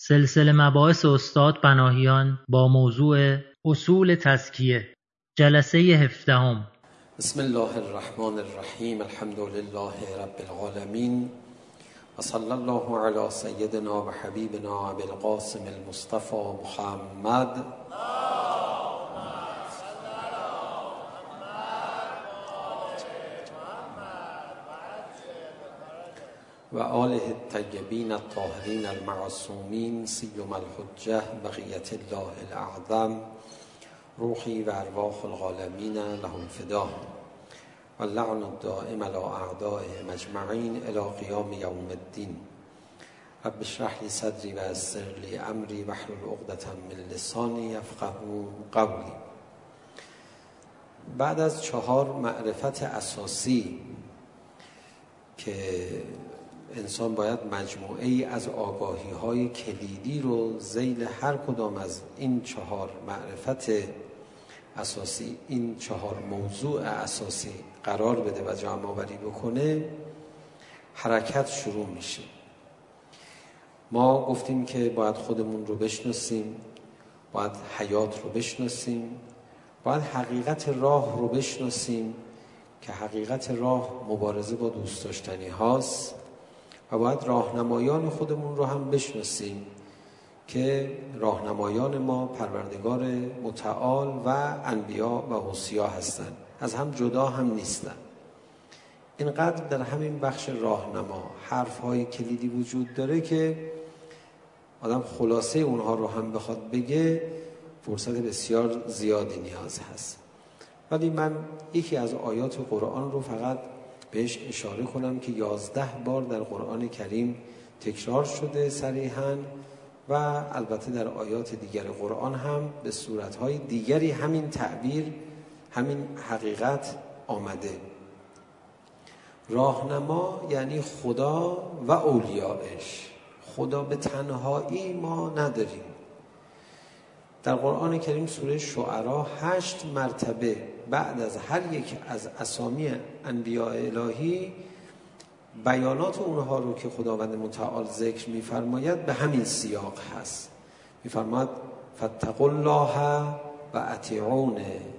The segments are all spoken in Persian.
سلسله مباحث استاد پناهیان با موضوع اصول تزکیه، جلسه 17. بسم الله الرحمن الرحیم. الحمد لله رب العالمین و صلی الله علی سیدنا و حبیبنا ابی القاسم المصطفى محمد و آله الطیبین الطاهرین المعصومین سیما الحجة بقیة الله الاعظم روحی و ارواح العالمین لهم فدا و اللعن الدائم علی اعدائهم اجمعین الی قیام یوم الدین. رب اشرح لی صدری و یسر لی امری واحلل عقدة من لسانی یفقهوا قولی. بعد از 4 معرفت اساسی که انسان باید مجموعه ای از آگاهی های کلیدی رو ذیل هر کدام از این 4 معرفت اساسی، این 4 موضوع اساسی قرار بده و جمع آوری بکنه، حرکت شروع میشه. ما گفتیم که باید خودمون رو بشناسیم، باید حیات رو بشناسیم، باید حقیقت راه رو بشناسیم که حقیقت راه مبارزه با دوست داشتنی هاست، و باید راهنمایان خودمون رو هم بشناسیم که راهنمایان ما پروردگار متعال و انبیا و اوصیا هستند، از هم جدا هم نیستن. اینقدر در همین بخش راهنما حرف‌های کلیدی وجود داره که آدم خلاصه اونها رو هم بخواد بگه فرصت بسیار زیادی نیاز هست. ولی من یکی از آیات قرآن رو فقط بهش اشاره کنم که 11 بار در قرآن کریم تکرار شده صریحاً، و البته در آیات دیگر قرآن هم به صورتهای دیگری همین تعبیر، همین حقیقت آمده. راهنما یعنی خدا و اولیاءش. خدا به تنهایی ما نداریم. در قرآن کریم سوره شعرا 8 مرتبه بعد از هر یک از اسامی انبیاء الهی بیانات اونها رو که خداوند متعال ذکر می‌فرماید به همین سیاق هست. می‌فرماید فاتقوا الله و اطیعون.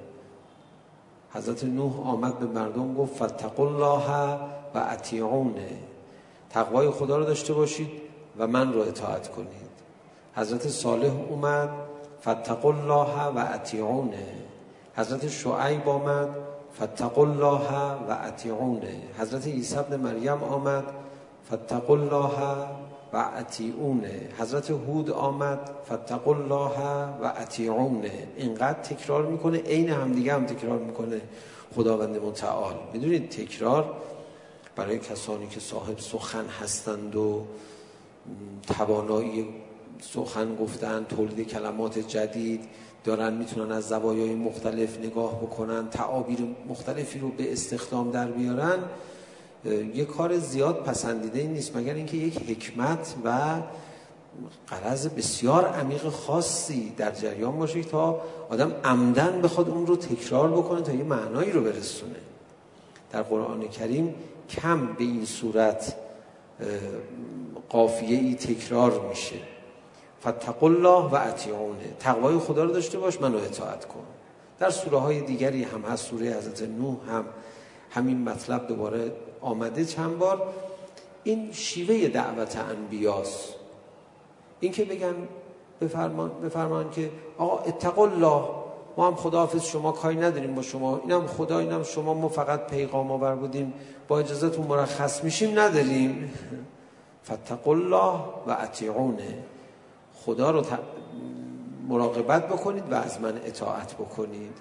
حضرت نوح آمد به مردم گفت فاتقوا الله و اطیعون، تقوای خدا رو داشته باشید و من رو اطاعت کنید. حضرت صالح اومد فاتقوا الله و اطیعون. حضرت شعیب آمد فاتقوا الله و اطیعون. حضرت عیسی ابن مریم آمد فاتقوا الله و اطیعون. حضرت هود آمد فاتقوا الله و اطیعون. اینقدر تکرار میکنه، عین همدیگه هم تکرار میکنه خداوند متعال. میدونید تکرار برای کسانی که صاحب سخن هستند و توانایی سخن گفتن، تولید کلمات جدید دارن، میتونن از زوایای مختلف نگاه بکنن، تعابیر مختلفی رو به استخدام در بیارن، یک کار زیاد پسندیده نیست، مگر اینکه یک حکمت و غرض بسیار عمیق خاصی در جریان باشه تا آدم عمدن بخواد اون رو تکرار بکنه تا یه معنایی رو برسونه. در قرآن کریم کم به این صورت قافیه‌ای تکرار میشه. فاتقوا الله و اطیعون، تقوای خدا رو داشته باش، منو اطاعت کن. در سوره های دیگری هم هست، سوره حضرت نوح هم همین مطلب دوباره آمده چند بار. این شیوه دعوت انبیاست، این که بگن بفرمان که آقا اتقوا الله، ما هم خداحافظ، شما کاری نداریم با شما، اینم خدا اینم شما، ما فقط پیغام آور بودیم، با اجازهتون مرخص میشیم، نداریم. فاتقوا الله و اطیعون، خدا رو مراقبت بکنید و از من اطاعت بکنید.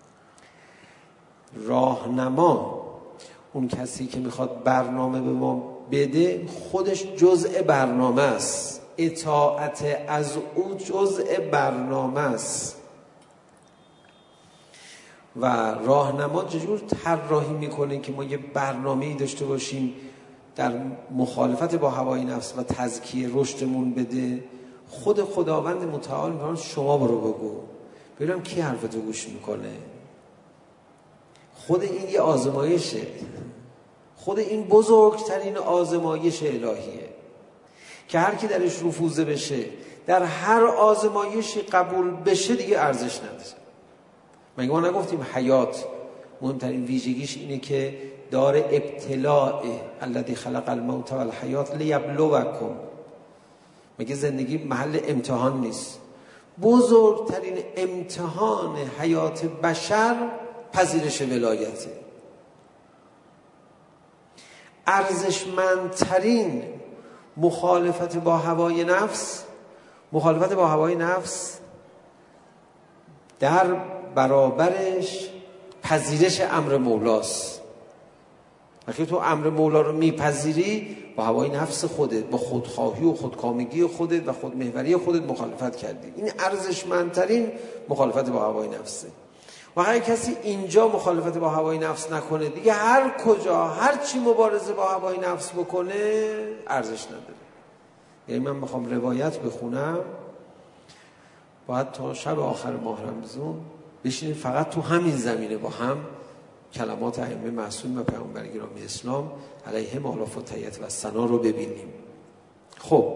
راهنما، اون کسی که میخواد برنامه به ما بده، خودش جزء برنامه است. اطاعت از او جزء برنامه است. و راهنما چجور طراحی میکنه که ما یه برنامه‌ای داشته باشیم در مخالفت با هوای نفس و تزکیه رشدمون بده؟ خود خداوند متعال میگه شما برو بگو، ببینم کی حرفتو گوش میکنه. خود این یه آزمایشه، خود این بزرگترین آزمایش الهیه که هر کی درش رفوزه بشه، در هر آزمایشی قبول بشه دیگه ارزش نداره. مگه ما نگفتیم حیات مهمترین ویژگیش اینه که دار ابتلاء الذی خلق الموت والحیات لیبلوکم؟ مگه زندگی محل امتحان نیست؟ بزرگترین امتحان حیات بشر پذیرش ولایته. ارزشمندترین مخالفت با هوای نفس در برابرش پذیرش امر مولاست. وقتی تو امر مولا رو میپذیری با هوای نفس خودت، با خودخواهی و خودکامگی خودت و خودمحوری خودت مخالفت کردی. این ارزشمندترین مخالفت با هوای نفسه. و هر کسی اینجا مخالفت با هوای نفس نکنه دیگه هر کجا هر چی مبارزه با هوای نفس بکنه ارزش نداره. یعنی من میخوام روایت بخونم، باید تا شب آخر ماه رمضان بشینیم فقط تو همین زمینه با هم کلمات ائمه معصوم و پیامبر گرامی اسلام علیهم آلاف و تحیت و ثنا رو ببینیم. خب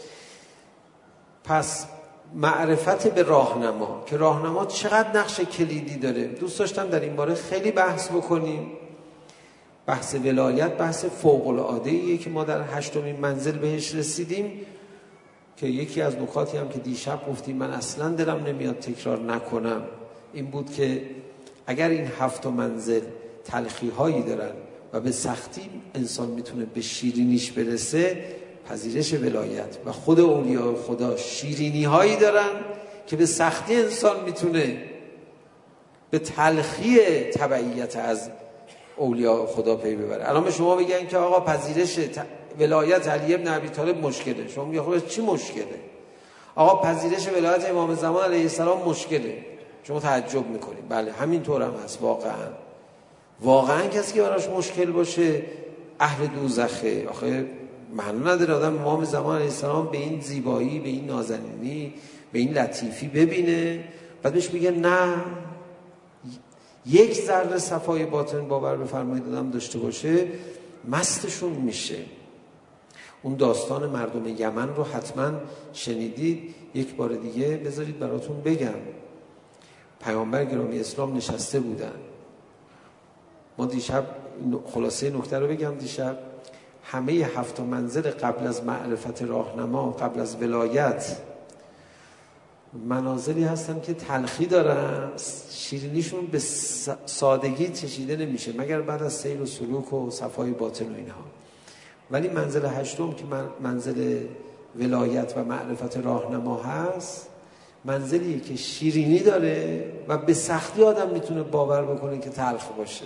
پس معرفت به راهنما، که راهنما چقدر نقش کلیدی داره. دوست داشتم در این باره خیلی بحث بکنیم. بحث ولایت بحث فوق‌العاده‌ایه که ما در 8مین منزل بهش رسیدیم، که یکی از نکاتی هم که دیشب گفتیم من اصلا دلم نمیاد تکرار نکنم این بود که اگر این 7 منزل تلخی هایی دارن و به سختی انسان میتونه به شیرینیش برسه، پذیرش ولایت و خود اولیاء خدا شیرینی هایی دارن که به سختی انسان میتونه به تلخی تبعیت از اولیاء خدا پی ببره. الان به شما بگن که آقا پذیرش ولایت علی ابن ابی طالب مشکله، شما میگه خب چی مشکله؟ آقا پذیرش ولایت امام زمان علیه السلام مشکله. شما تعجب میکنید. بله همینطور هم هست. واقعا کسی که براش مشکل باشه اهل دوزخه. آخه معنی نداره آدم امام زمان علیه السلام به این زیبایی، به این نازنینی، به این لطیفی ببینه بعد بهش میگه نه، یک ذره صفای باطن باور بفرمایید آدم داشته باشه مستشون میشه. اون داستان مردم یمن رو حتما شنیدید. یک بار دیگه بذارید براتون بگم. پیامبر گرامی اسلام نشسته بودن. ما دیشب خلاصه نکته رو بگم. دیشب همه 7 منزل قبل از معرفت راهنما، قبل از ولایت، منازلی هستن که تلخی دارن، شیرینیشون به سادگی چشیده نمیشه مگر بعد از سیر و سلوک و صفای باطن و اینها. ولی منزل 8 که منزل ولایت و معرفت راهنما هست، منزلی که شیرینی داره و به سختی آدم میتونه باور بکنه که تلخ باشه.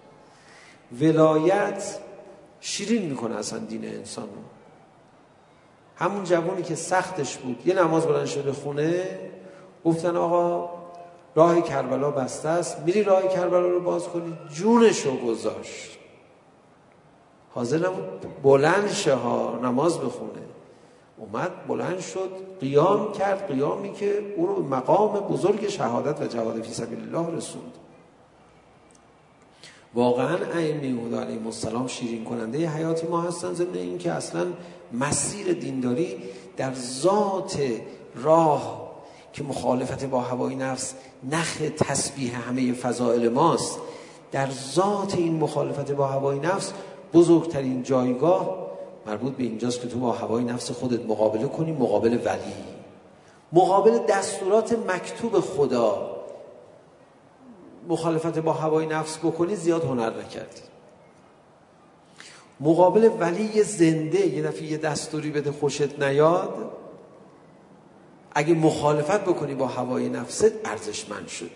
ولایت شیرین میکنه اصلا دین انسان رو. همون جوانی که سختش بود یه نماز بلند شده خونه، گفتن آقا راه کربلا بسته است، میری راه کربلا رو باز کنی، جونش رو گذاشت. حاضر نبود بلند شه ها نماز بخونه. اومد بلند شد، قیام کرد، قیامی که او رو مقام بزرگ شهادت و جهاد فی سبیل الله رسوند. واقعا ائمه هدی علیهم السلام شیرین کننده حیات ما هستن. ضمن این که اصلا مسیر دینداری در ذات راه که مخالفت با هوای نفس نخ تسبیح همه فضائل ماست، در ذات این مخالفت با هوای نفس بزرگترین جایگاه مربوط به اینجاست که تو با هوای نفس خودت مقابله کنی، مقابل ولی، مقابل دستورات مکتوب خدا. مخالفت با هوای نفس بکنی زیاد هنر نکردی. مقابل ولی زنده یه دفعه یه دستوری بده خوشت نیاد، اگه مخالفت بکنی با هوای نفست ارزشمند شدی.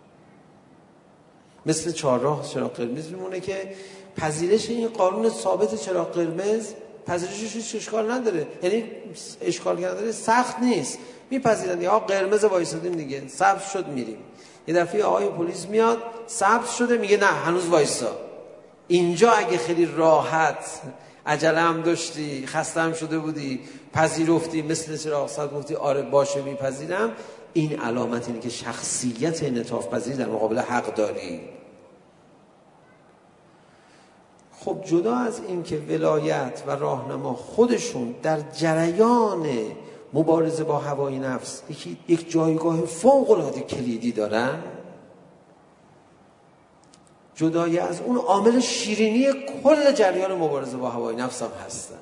مثل چهارراه چراغ قرمز میمونه که پذیرش این قانون ثابت چراغ قرمز پذیرشش هیچ اشکال نداره. یعنی اشکال نداره، سخت نیست، میپذیرن. آقا قرمز وایسادیم دیگه، سبز شد میریم. یه دفعه آقای پلیس میاد سبز شده میگه نه هنوز وایسا. اینجا اگه خیلی راحت عجله هم داشتی، خسته هم شده بودی، پذیرفتی، مثل چراغ سبز گفتی آره باشه میپذیرم، این علامت اینه که شخصیت انعطاف پذیر در مقابل حق داری. خب جدا از این که ولایت و راهنما خودشون در جریان مبارزه با هوای نفس یک جایگاه فوق‌العاده کلیدی دارن، جدای از اون عامل شیرینی کل جریان مبارزه با هوای نفس هم هستن.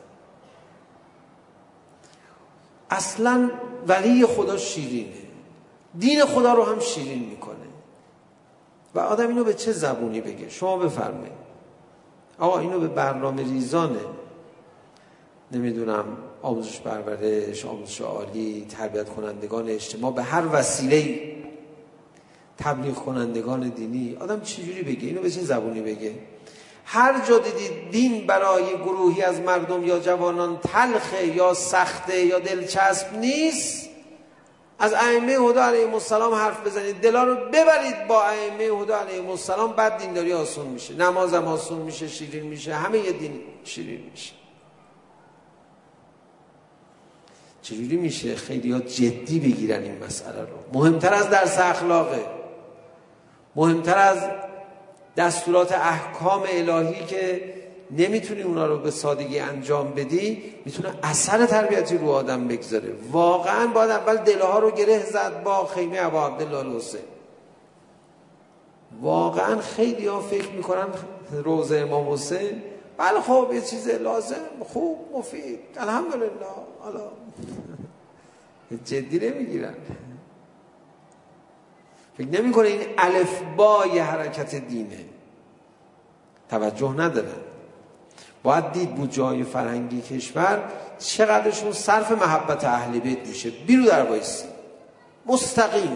اصلا ولی خدا شیرینه، دین خدا رو هم شیرین میکنه. و آدم اینو به چه زبونی بگه؟ شما بفرمایید آقا اینو به برنامه ریزانه، نمیدونم آموزش پرورش، آموزش عالی، تربیت کنندگان اجتماع، به هر وسیله، تبلیغ کنندگان دینی، آدم چجوری بگه؟ اینو به چه زبونی بگه؟ هر جا دیدید دین برای گروهی از مردم یا جوانان تلخه یا سخته یا دلچسب نیست، از ائمه هدی علیهم السلام حرف بزنید، دلا رو ببرید با ائمه هدی علیهم السلام، بعد دینداری آسون میشه، نمازم آسون میشه، شیرین میشه، همه ی دین شیرین میشه. چجوری میشه خیلی ها جدی بگیرن این مسئله رو؟ مهمتر از درس اخلاقه، مهمتر از دستورات احکام الهی که نمیتونی اونا رو به سادگی انجام بدی، میتونه اثر تربیتی رو آدم بگذاره. واقعا باید اول دلها رو گره زد با خیمه ابا عبدالله الحسین. واقعا خیلی ها فکر میکنن روضه امام حسین بله خب یه چیز لازم، خوب، مفید، الحمدلله، حالا جدی نمیگیرن، فکر نمیکنه این الفبای حرکت دینه، توجه ندارن. باید دید بود جای فرهنگی کشور چقدرشون صرف محبت اهل بیت میشه. بیرو در بایستی مستقیم.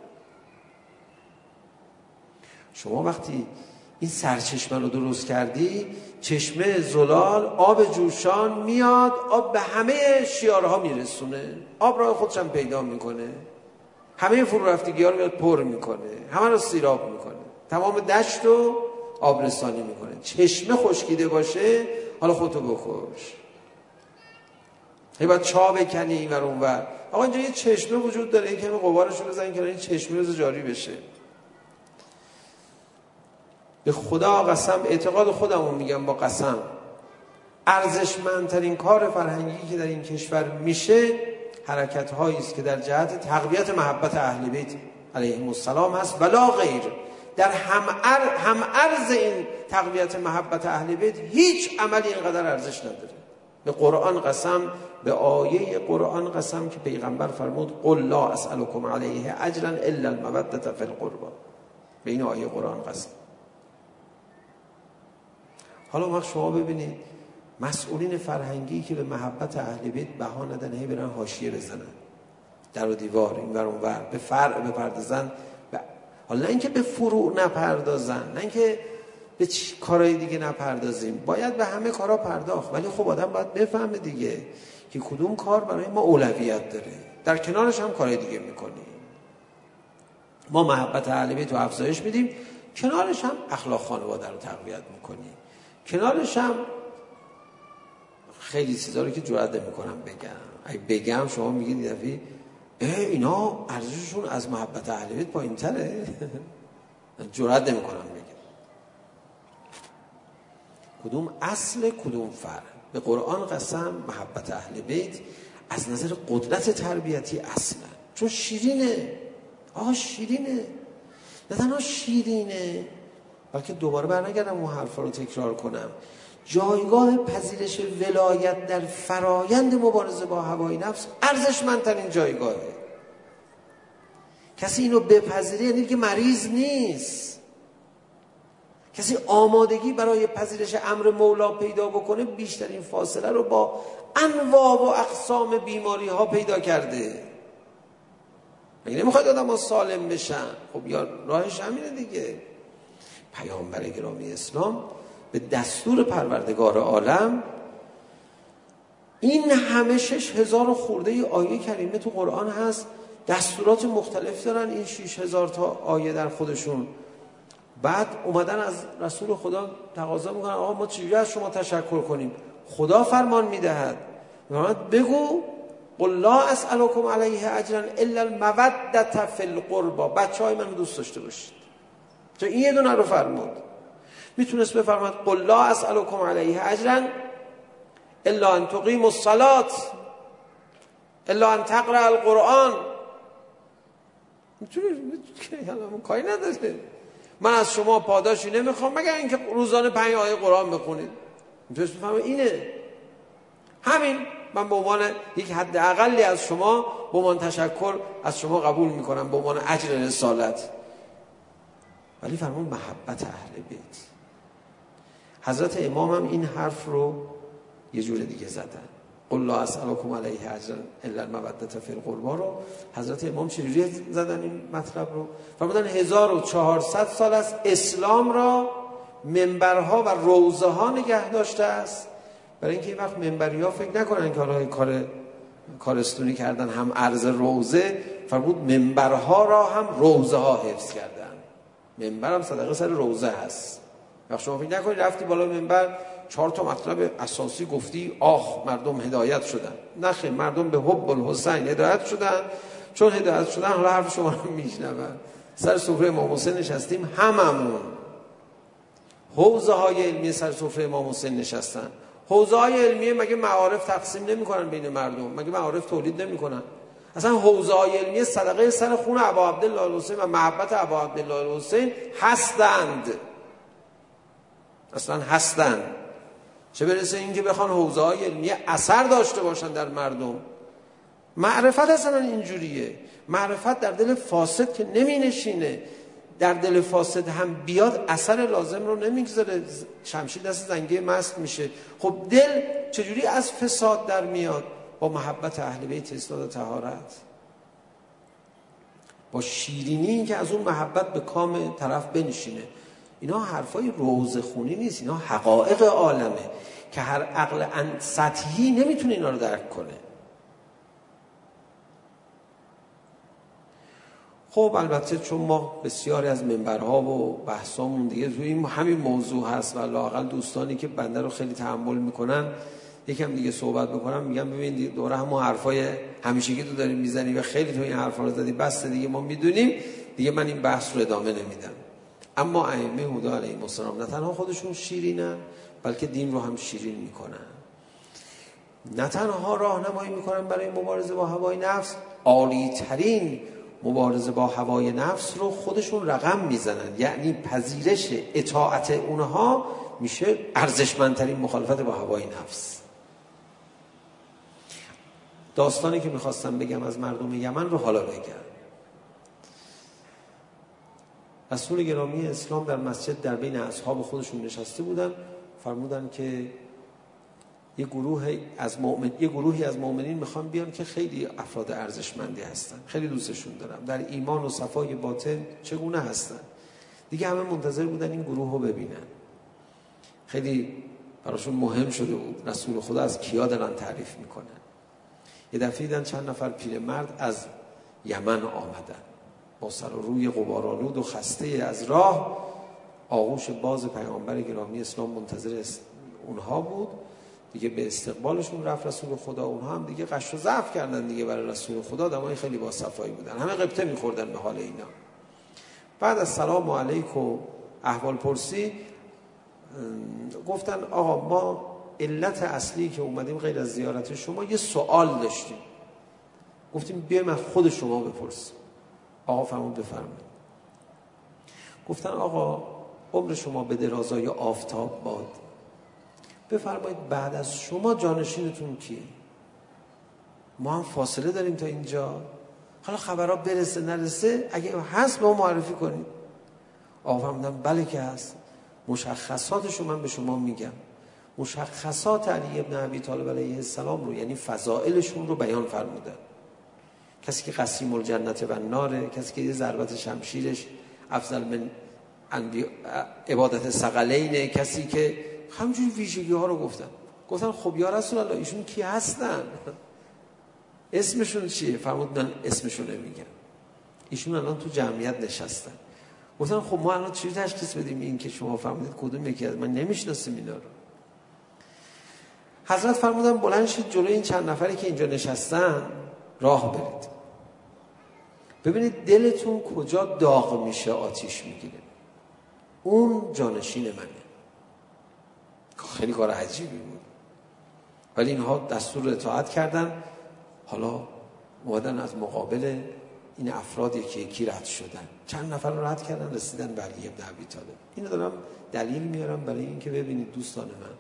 شما وقتی این سرچشمه رو درست کردی، چشمه زلال، آب جوشان میاد، آب به همه شیارها میرسونه، آب راه خودش هم پیدا میکنه، همه فرو رفتگی ها رو میاد پر میکنه، همه رو سیراب میکنه، تمام دشت رو آبرسانی میکنه. چشمه خشکیده باشه حالا خودتو بکش، هی باید چا بکنی این ور اون ور. آقا اینجا یه چشمه وجود داره، این کمی غبارشو بزنین کنار، این چشمه رو جاری بشه. به خدا قسم، اعتقاد خودمون میگم با قسم، ارزشمندترین کار فرهنگی که در این کشور میشه حرکت هایی است که در جهت تقویت محبت اهل بیت علیهم السلام هست ولا غیر. در هم ارز این تقویت محبت اهل بیت هیچ عملی اینقدر ارزش نداره. به قرآن قسم، به آیه قرآن قسم که پیغمبر فرمود قل لا اسألكم علیه اجرا الا المودة فی القربى. به این آیه قرآن قسم. حالا وقت شما ببینید مسئولین فرهنگی که به محبت اهل بیت بها ندن، هی برن حاشیه بزنن، در و دیوار این ور اون ور، به فرع بپردازن، حالا نه اینکه به فروع نپردازن، نه اینکه به کارهای دیگه نپردازیم، باید به همه کارها پرداخت، ولی خب آدم باید بفهمه دیگه که کدوم کار برای ما اولویت داره، در کنارش هم کارهای دیگه میکنیم. ما محبت اهل بیت رو افزایش میدیم، کنارش هم اخلاق خانواده رو تقویت میکنیم، کنارش هم خیلی چیزا رو که جرئت نمی‌کنم بگم. اگه بگم شما میگید دفعه اینا ارزششون از محبت اهل بیت پایین‌تره. جرئت نمی‌کنم بگم. کدوم اصل کدوم فرع؟ به قرآن قسم محبت اهل بیت از نظر قدرت تربیتی اصلا، چون شیرینه. شیرینه. نه تنها شیرینه، بلکه دوباره برنگردم اون حرفا رو تکرار کنم، جایگاه پذیرش ولایت در فرایند مبارزه با هوای نفس ارزشمندترین جایگاهه. کسی اینو بپذیره یعنی که مریض نیست. کسی آمادگی برای پذیرش امر مولا پیدا بکنه بیشترین فاصله رو با انواع و اقسام بیماری ها پیدا کرده. مگه نمیخواید آدم ها سالم بشن؟ خب یا راهش همینه دیگه. پیامبر گرامی اسلام به دستور پروردگار عالم این همه 6000 خورده آیه کریمه تو قرآن هست، دستورات مختلف دارن این 6000 تا آیه در خودشون. بعد اومدن از رسول خدا تقاضا میکنن آقا ما چجوری از شما تشکر کنیم؟ خدا فرمان میدهد میگه بگو قل لا اسألكم علیه اجرا الا المودة فی القربى. بچهای من دوست داشته باشید. تو این یه دونه رو فرمود. میتونست بفرماد قل لا اسألكم علیه اجرا الا ان تقیموا الصلاة الا ان تقرأ القرآن. میتونی کاری نداره. من از شما پاداشی نمیخوام مگر اینکه روزانه 5 آیه قرآن بخونید. میتونید بفهمید اینه. همین من به عنوان یک حد اقلی از شما به عنوان تشکر از شما قبول میکنم به عنوان اجر رسالت. ولی فرمون محبت اهل بیت. حضرت امام هم این حرف رو یه جور دیگه زدن. قل لا اسألکم علیه اجرا الا المودة فی القربا رو حضرت امام چجوری زدن این مطلب رو؟ فرمودن 1400 سال است اسلام را منبرها و روضه ها نگه داشته است، برای اینکه این وقت منبری ها فکر نکنن که حالا کارستونی کردن هم عرض روضه. فرمود منبرها را هم روضه ها حفظ کردن. منبر هم صدقه سر روضه هست. وقت شما فکر نکنید رفتی بالا منبر 4 تا مطلب اساسی گفتی مردم هدایت شدن. نخیر، مردم به حب الحسین هدایت شدن. چون هدایت شدن حالا حرف شما رو میشنون. سر سفره امام حسین نشستیم هممون. حوزه های علمی سر سفره امام حسین نشستن. حوزه های علمی مگه معارف تقسیم نمی‌کنن بین مردم؟ مگه معارف تولید نمی‌کنن؟ اصلا حوزه های علمی صدقه سر خون ابا عبدالله الحسین و محبت ابا عبدالله الحسین هستند. اصلا هستند. چه برسه این که بخوان حوزه های علمی اثر داشته باشن در مردم. معرفت اصلا اینجوریه. معرفت در دل فاسد که نمی نشینه. در دل فاسد هم بیاد اثر لازم رو نمیگذاره. شمشیر دست زنگی مست میشه. خب دل چجوری از فساد در میاد؟ با محبت اهل بیت اصلاح و طهارت، با شیرینی که از اون محبت به کام طرف بنشینه. اینا حرفای روزه خونی نیست، اینا حقایق عالمه که هر عقل سطحی نمیتونه اینا رو درک کنه. خب البته چون ما بسیاری از منبرها و بحثامون دیگه توی همین موضوع هست و لااقل دوستانی که بنده رو خیلی تحمل میکنن یکم دیگه صحبت بکنم، میگم ببین دوره همون حرفای همیشگی تو داریم میزنی و خیلی تو این حرفا رو زدی، بس دیگه ما میدونیم دیگه، من این بحث رو ادامه نمیدم. اما ائمه هدی علیهم السلام نه تنها خودشون شیرینن بلکه دین رو هم شیرین میکنن. نه تنها راهنمایی میکنن برای مبارزه با هوای نفس، عالی ترین مبارزه با هوای نفس رو خودشون رقم میزنن. یعنی پذیرش اطاعت اونها میشه ارزشمندترین مخالفت با هوای نفس. داستانی که میخواستم بگم از مردم یمن رو حالا بگم. رسول گرامی اسلام در مسجد در بین اصحاب خودشون نشسته بودن، فرمودن که یه گروهی از مؤمنین میخوان بیان که خیلی افراد ارزشمندی هستن، خیلی دوستشون دارم، در ایمان و صفای باطن چگونه هستن. دیگه همه منتظر بودن این گروه رو ببینن. خیلی براشون مهم شده بود رسول خدا از کیا دارن تعریف میکنن. یه دفعه دیدن چند نفر پیرمرد از یمن آمدن با سر و روی غبارآلود و خسته از راه. آغوش باز پیامبر گرامی اسلام منتظر اونها بود. دیگه به استقبالشون رفت رسول خدا. اونها هم دیگه قش و ضعف کردن دیگه برای رسول خدا. آدمای خیلی با صفایی بودن، همه غبطه می‌خوردن به حال اینا. بعد از سلام علیک و احوال پرسی گفتن آقا ما علت اصلی که اومدیم غیر از زیارت شما یه سوال داشتیم. گفتیم بیایم از خود شما بپرسیم. آقا فرمود بفرمایید. گفتن آقا عمر شما به درازای آفتاب باد. بفرمایید بعد از شما جانشینتون کیه؟ ما هم فاصله داریم تا اینجا. حالا خبرها برسه نرسه اگه هست به ما معرفی کنید. آقا فرمودن بله که هست. مشخصاتشو من به شما میگم. مشخصات علی ابن ابی طالب علیه السلام رو، یعنی فضائلشون رو بیان فرمودن. کسی که قسیم الجنت و الناره، کسی که یه ضربت شمشیرش افضل من عبادت ثقلینه، کسی که همجور ویژگی ها رو گفتن خب یا رسول الله ایشون کی هستن؟ اسمشون چیه؟ فرمود من اسمشون نمیگم. ایشون الان تو جمعیت نشستن. گفتن خب ما الان چجوری تشخیص بدیم این که شما فرمودید کدوم یکی از من نمیشناسیم اینا رو؟ حضرت فرمودن بلند شید جلوی این چند نفری که اینجا نشستن راه برید. ببینید دلتون کجا داغ میشه آتیش میگیره. اون جانشین منه. خیلی کار عجیبی بود. ولی اینها دستور اطاعت کردن. حالا اومدن از مقابل این افراد یکی یکی رد شدن. چند نفر رو رد کردن، رسیدن به علی بن ابی طالب. اینو دارم دلیل میارم برای اینکه ببینید دوستان من،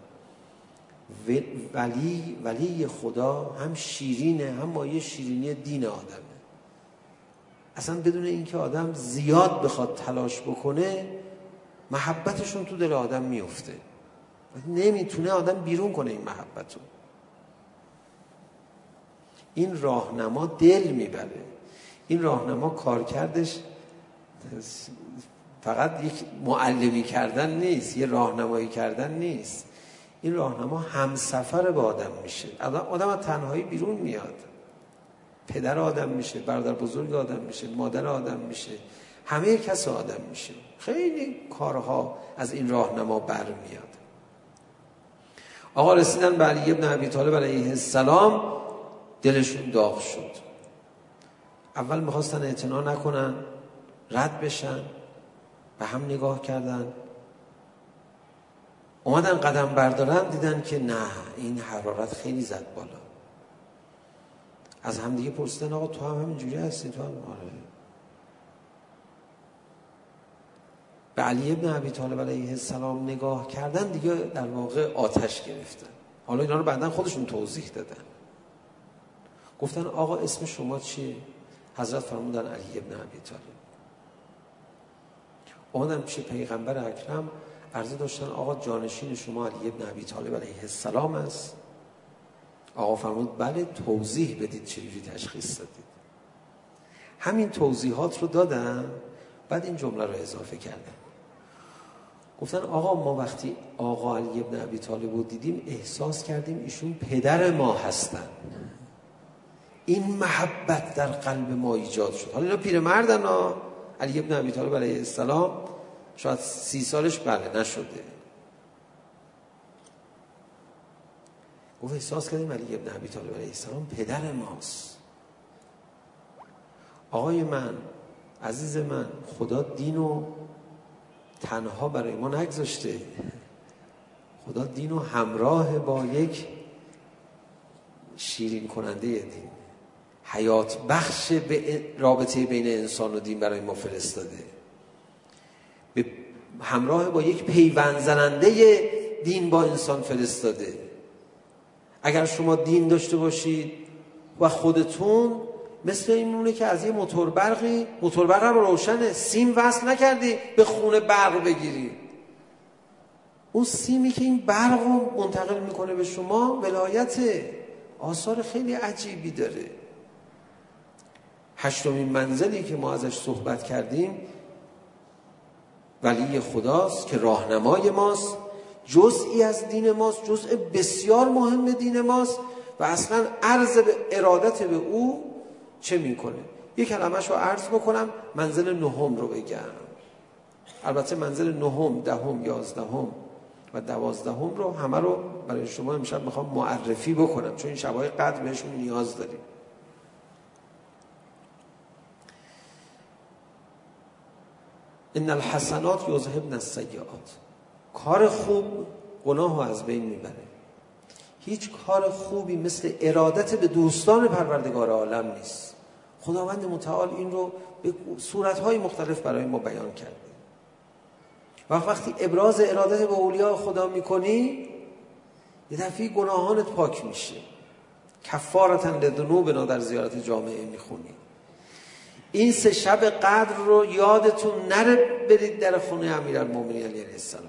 ولی خدا هم شیرینه، هم مایه شیرینی دین آدمه. اصلا بدون اینکه آدم زیاد بخواد تلاش بکنه، محبتشون تو دل آدم میفته. نمیتونه آدم بیرون کنه این محبتو. این راهنما دل میبره. این راهنما کارکردش فقط یک معلمی کردن نیست، یه راهنمایی کردن نیست. این راهنما همسفر با آدم میشه. آدم از تنهایی بیرون میاد، پدر آدم میشه، برادر بزرگ آدم میشه، مادر آدم میشه، همه کس آدم میشه. خیلی کارها از این راهنما برمیاد. آقا رسیدن به علی بن ابی طالب علیه السلام، دلشون داغ شد. اول میخواستن اعتنا نکنن، رد بشن، به هم نگاه کردن، اومدن قدم بردارن، دیدن که نه، این حرارت خیلی زد بالا. از هم دیگه پرسیدن آقا تو هم همینجوری هستی؟ تو هم؟ آره. به علی بن ابی طالب علیه السلام نگاه کردن، دیگه در واقع آتش گرفتن. حالا اینا رو بعدن خودشون توضیح دادن. گفتن آقا اسم شما چیه؟ حضرت فرمودن علی بن ابی طالب. اومدن پیش پیغمبر اکرم، عرضه داشتن آقا جانشین شما علی بن ابی طالب علیه السلام است؟ آقا فرمود بله، توضیح بدید چجوری تشخیص دادید. همین توضیحات رو دادن، بعد این جمله رو اضافه کردن. گفتن آقا ما وقتی آقا علی بن ابی طالب رو دیدیم، احساس کردیم ایشون پدر ما هستن. این محبت در قلب ما ایجاد شد. حالا اینا پیرمردن ها، علی بن ابی طالب علیه السلام شاید 30 سالش بله نشده. گفت احساس کردیم علی بن ابی طالب علیه السلام پدر ماست. آقای من، عزیز من، خدا دینو تنها برای ما نگذاشته. خدا دینو همراه با یک شیرین کننده دین، حیات بخش به رابطه بین انسان و دین برای ما فرستاده، به همراه با یک پیوند زننده دین با انسان فرستاده. اگر شما دین داشته باشید و خودتون، مثل این مونه که از یه موتور برق هم روشنه، سیم وصل نکردی به خونه برق بگیری. اون سیمی که این برق رو منتقل میکنه به شما ولایت، آثار خیلی عجیبی داره. 8مین منزلی که ما ازش صحبت کردیم، ولی خداست که راهنمای ماست، جزئی از دین ماست، جزء بسیار مهم دین ماست و اصلا عرض به ارادت به او چه میکنه. یک کلمه‌شو عرض بکنم، منزل 9 رو بگم. البته منزل 9، 10، 11 و 12 رو همه رو برای شما امشب میخوام معرفی بکنم، چون این شب‌های قدر بهشون نیاز داریم. ان الحسنات یذهبن السیئات. کار خوب گناه رو از بین میبره. هیچ کار خوبی مثل ارادت به دوستان پروردگار عالم نیست. خداوند متعال این رو به صورت‌های مختلف برای ما بیان کرده. وقتی ابراز ارادت به اولیاء خدا میکنی، یه دفعه گناهانت پاک میشه. کفارةً لذنوبنا در زیارت جامعه میخونی. این 3 شب قدر رو یادتون نره برید در خونه امیرالمومنین علیه السلام.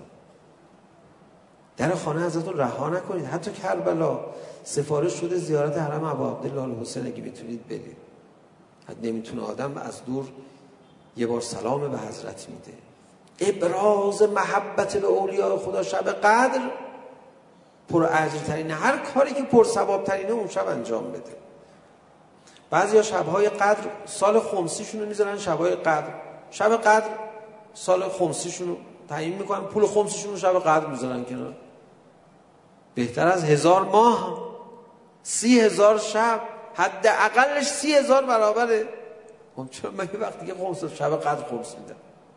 در خانه ازتون رها نکنید. حتی کربلا سفارش شده زیارت حرم ابا عبدالله الحسین، اگه بتونید برید. حتی نمیتونه آدم از دور یه بار سلام به حضرت میده. ابراز محبت به اولیاء خدا شب قدر پر اجرترینه. هر کاری که پر ثواب ترینه اون شب انجام بده. بعضیا شب‌های قدر سال خمسیشون رو میذارن شب‌های قدر. شب قدر سال خمسیشون رو تعیین میکنن، پول خمسیشون رو شب قدر میذارن کنار. بهتر از 1000 ماه 30,000 شب، حداقلش 30,000 برابره. چون من یه وقتی که خمس شب قدر خمس میدم.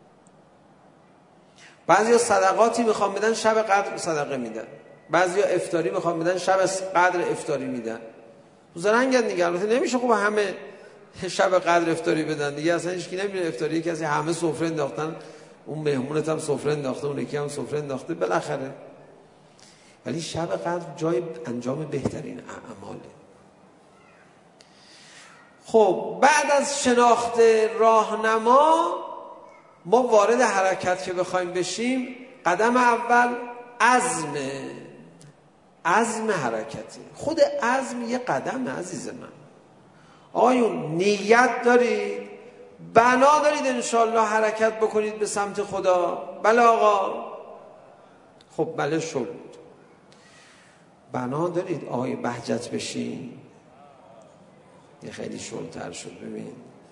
بعضیا صدقاتی میخوام بدن شب قدر صدقه میدن. بعضیا افطاری میخوام بدن شب قدر افطاری میدن. زرنگن دیگه. البته نمیشه خب همه شب قدر افطاری بدن دیگه، اصلا هیچ کی نمیره افطاری کسی، همه سفره انداختن، اون مهمونت هم سفره انداخته، اون یکی هم سفره انداخته بالاخره. ولی شب قدر جای انجام بهترین اعماله. خب بعد از شناخت راهنما ما وارد حرکت که بخوایم بشیم، قدم اول عزم حرکتی. خود عزم یه قدم عزیز من. آیون نیت دارید، بنا دارید انشالله حرکت بکنید به سمت خدا؟ بله آقا. خب بله شد. بنا دارید آقای بهجت بشین؟ یه خیلی شلتر شد. ببین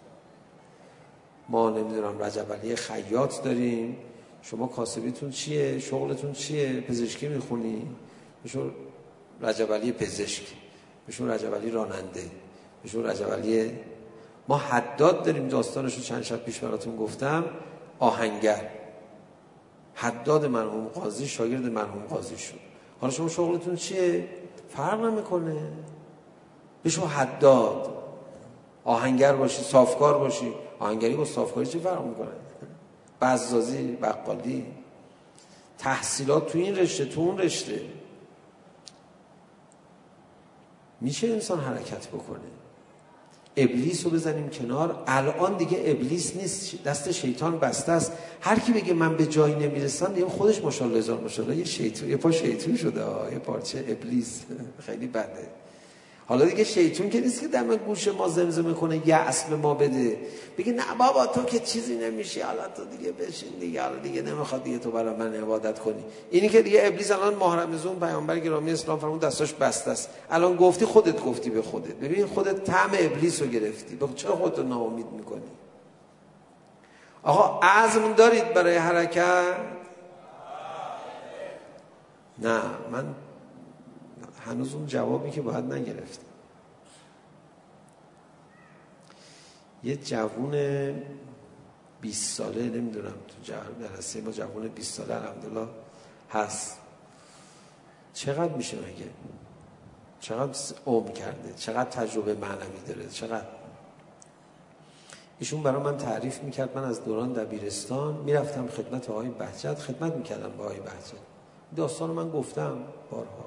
ما نمیدونم رجب علی خیاط داریم، شما کاسبیتون چیه؟ شغلتون چیه؟ پزشکی میخونی؟ بشون رجب علی پزشک، بشون رجب علی راننده، بشون رجب علی. ما حداد داریم، داستانشو چند شب پیش براتون گفتم، آهنگر. حداد مرحوم قاضی شاگرد مرحوم قاضی شد. حالا شما شغلتون چیه؟ فرق نمیکنه، بشو حداد. آهنگر باشی، صافکار باشی. آهنگری با صافکاری چه فرق میکنه؟ بزازی، بقالی، تحصیلات تو این رشته تو اون رشته. میشه انسان حرکت بکنه. ابلیس رو بزنیم کنار. الان دیگه ابلیس نیست، دست شیطان بسته است. هر کی بگه من به جایی نمیرسم دیگه خودش ماشاءالله هزار ماشاءالله یه شیطان، یه پا شیطان شده، یه پارچه ابلیس. خیلی بده. حالا دیگه شیطان که نیست که دم گوش ما زمزمه کنه یأس به ما بده، بگه نه بابا تو که چیزی نمیشی، حالا تو دیگه بشین دیگه، حالا دیگه نمیخواد دیگه تو برای من عبادت کنی. اینی که دیگه ابلیس الان ماه رمضان پیامبر گرامی اسلام فرمود دستاش بسته است. الان گفتی خودت گفتی به خودت. ببین خودت طعم ابلیس رو گرفتی، چرا خودت رو ناامید میکنی؟ آقا عزم دارید برای حرکت؟ نه من هنوز اون جوابی که باید نگرفتم. یه جوون 20 ساله، نمیدونم تو درسته ما جوون 20 ساله الحمدلله هست، چقدر میشه مگه؟ چقدر عمر کرده؟ چقدر تجربه معنوی داره؟ چقدر؟ ایشون برای من تعریف میکرد. من از دوران دبیرستان میرفتم خدمت آقای بهجت، خدمت میکردم با آقای بهجت. داستان من گفتم بارها،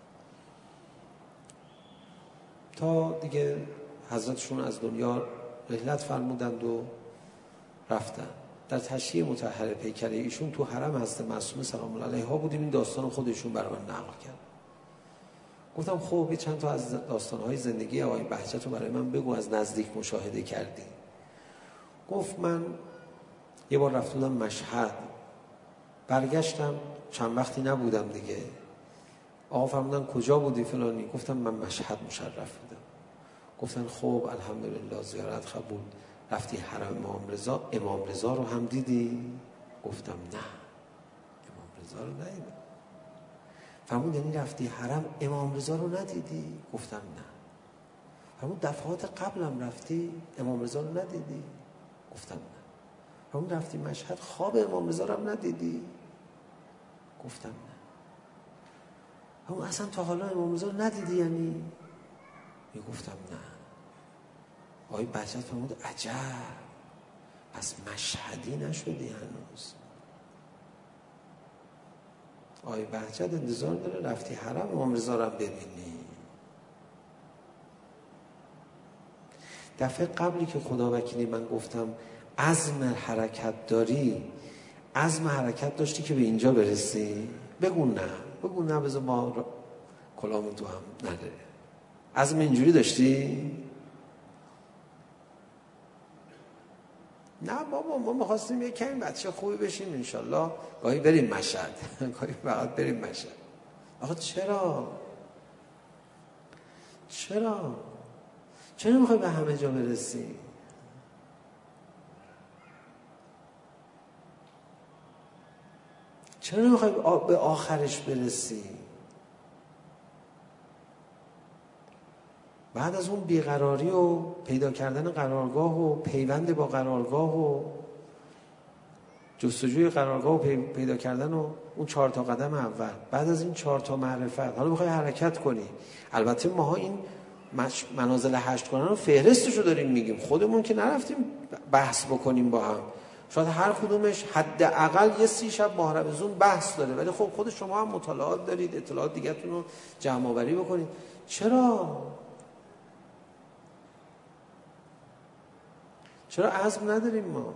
تا دیگه حضرتشون از دنیا رحلت فرمودند و رفتن. در تشییع مطهر پیکره ایشون تو حرم حضرت معصومه سلام الله علیها بودیم. این داستان خودشون برای من نقل کرد. گفتم خب چند تا از داستان‌های زندگی آقای بهجت رو برای من بگو، از نزدیک مشاهده کردی. گفت من یه بار رفتم مشهد، برگشتم چند وقتی نبودم دیگه. آقا فرمودن کجا بودی فلانی؟ گفتم من مشهد مشرف بودم. گفتن خب الحمدلله زیارت قبول. رفتی حرم امام رضا رو هم دیدی؟ گفتم نه امام رضا رو ندیدم. فرمود یعنی رفتی حرم امام رضا رو ندیدی؟ گفتم نه. فرمود دفعات قبلم رفتی امام رضا رو ندیدی؟ گفتم نه. فرمود رفتی مشهد خواب امام رضا رو هم ندیدی؟ گفتم نه. فرمود اصلا تا حالا امام رضا رو ندیدی یعنی؟ گفتم نه. آقای بهجت فرمود عجب، پس مشهدی نشدی هنوز. آقای بهجت انتظار داره رفتی حرم امام رضا رو هم ببینی. دفعه قبلی که خدا وکیلی من گفتم عزم حرکت داری، عزم حرکت داشتی که به اینجا برسی؟ بگو نه بذار ما کلامون تو هم نده. عزم اینجوری داشتی؟ نه بابا ما می‌خواستیم یک کمی بچه خوبی بشیم انشالله، گاهی بریم مشهد، گاهی فقط بریم مشهد. آخه چرا میخوای به همه جا برسی؟ چرا نمیخوای به آخرش برسی؟ بعد از اون بیقراری و پیدا کردن قرارگاه و پیوند با قرارگاه و جستجوی قرارگاه و پیدا کردن و اون 4 تا قدم اول، بعد از این 4 تا معرفت حالا میخوای حرکت کنی. البته ماها این منازل هشتگانه رو فهرستش رو داریم میگیم، خودمون که نرفتیم بحث بکنیم با هم. شاید هر کدومش حداقل یه 30 شب ماه رمضان بحث داره، ولی خب خود شما هم مطالعات دارید، اطلاعات دیگه‌تون رو جمع آوری بکنید. چرا عزم نداریم ما؟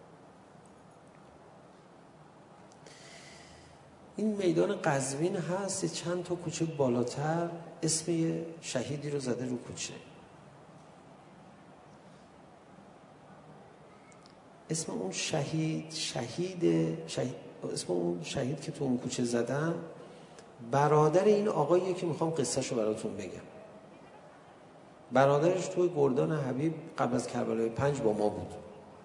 این میدان قزوین هست، چند تا کوچه بالاتر اسم یه شهیدی رو زده رو کوچه. اسم اون شهید که تو اون کوچه زدن برادر این آقاییه که میخوام قصهشو براتون بگم. برادرش توی گردان حبیب قبل از کربلای 5 با ما بود.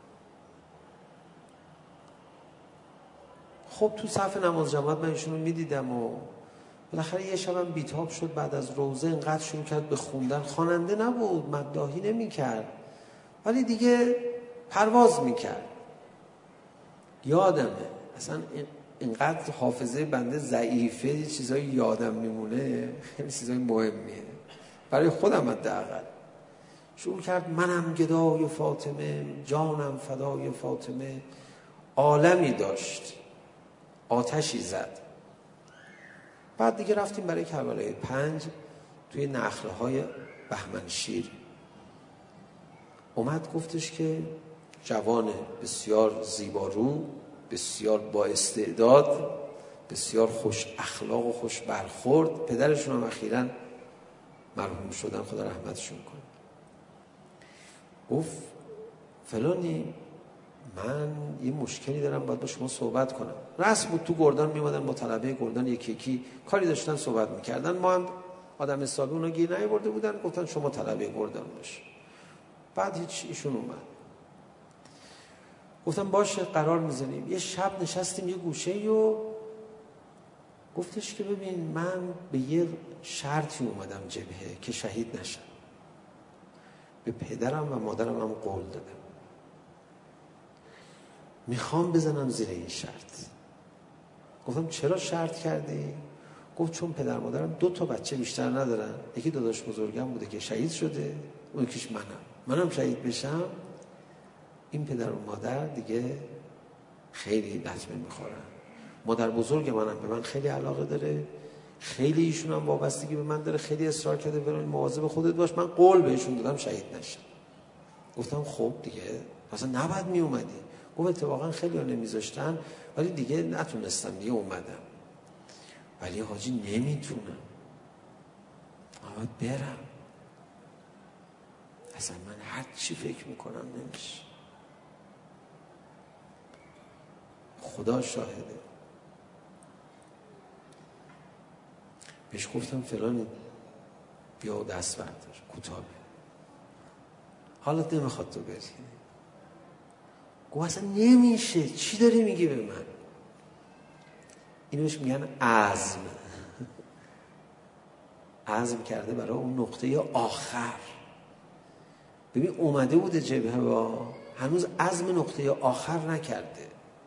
خب تو صف نماز جماعت من ایشونو میدیدم و بالاخره یه شبم بیتاب شد، بعد از روزه اینقدر شروع کرد به خوندن. خواننده نبود، مداحی نمی‌کرد، ولی دیگه پرواز می‌کرد. یادمه اصلا اینقدر حافظه بنده ضعیفه، چیزایی یادم میمونه، خیلی چیزای مهمیه برای خودم. حداقل شروع کرد منم گدای فاطمه، جانم فدای فاطمه. عالمی داشت، آتشی زد. بعد دیگه رفتیم برای کربلای 5 توی نخله‌های بهمنشیر. اومد گفتش که جوان بسیار زیبارو، بسیار با استعداد، بسیار خوش اخلاق و خوش برخورد. پدرشون هم اخیراً مرحوم شدن، خدا رحمتشون کنه. گفت فلانی من یه مشکلی دارم، باید با شما صحبت کنم. رسم بود تو گردان میمادن با طلبه گردان یکی یکی کاری داشتن صحبت میکردن. ما هم آدم حسابی اونا گیر نیاورده بودن، گفتن شما طلبه گردان باش. بعد هیچ ایشون اومد، گفتم باشه قرار میزنیم. یه شب نشستیم یه گوشه‌ای و گفتش که ببین من به یه شرطی اومدم جبهه که شهید نشم. به پدرم و مادرم هم قول دادم میخوام بزنم زیر این شرط. گفتم چرا شرط کردی؟ گفت چون پدر مادرم 2 بچه بیشتر ندارن، یکی داداش بزرگم بوده که شهید شده، اون یکیش منم شهید بشم، این پدر و مادر دیگه خیلی لطمه میخورن. مادر بزرگ منم به من خیلی علاقه داره، خیلی ایشون هم وابستگی به من داره، خیلی اصرار کرده برای مواظب خودت باش. من قول بهشون دادم شهید نشم. گفتم خب دیگه اصلا نباید می اومدی. گفت اتفاقا خیلی ها نمیذاشتن، ولی دیگه نتونستم، دیگه اومدم. ولی حاجی نمیتونم، باید برم. اصلا من هر چی فکر میکنم نمیشه. خدا شاهده. بهش گفتم فلانی بیا دست بردار کوتاه، حالت نمیخواد تو بری. گفت اصلا نمیشه، چی داری میگی به من؟ اینو بهش میگن عزم. عزم کرده برای اون نقطه آخر. ببین اومده بوده جبهه با هنوز عزم نقطه آخر نکرده.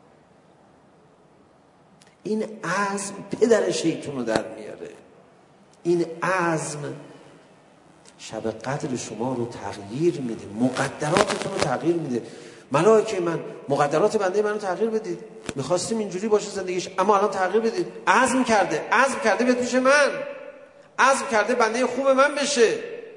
این عزم پدر شیطون رو در میاره. این عزم شب قدر شما رو تغییر میده، مقدراتتون رو تغییر میده. ملائکه من مقدرات بنده منو تغییر بدید، میخواستیم اینجوری باشه زندگیش، اما الان تغییر بدید. عزم کرده بیاد پیش من، عزم کرده بنده خوب من بشه.